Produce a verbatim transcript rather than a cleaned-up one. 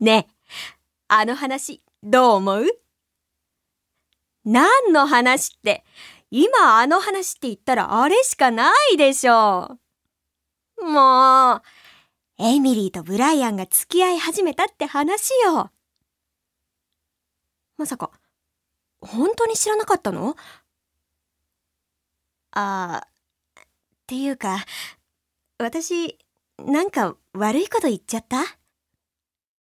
ねえ、あの話どう思う？何の話って、今あの話って言ったらあれしかないでしょう。もう、エミリーとブライアンが付き合い始めたって話よ。まさか、本当に知らなかったの？あー、っていうか、私、なんか悪いこと言っちゃった？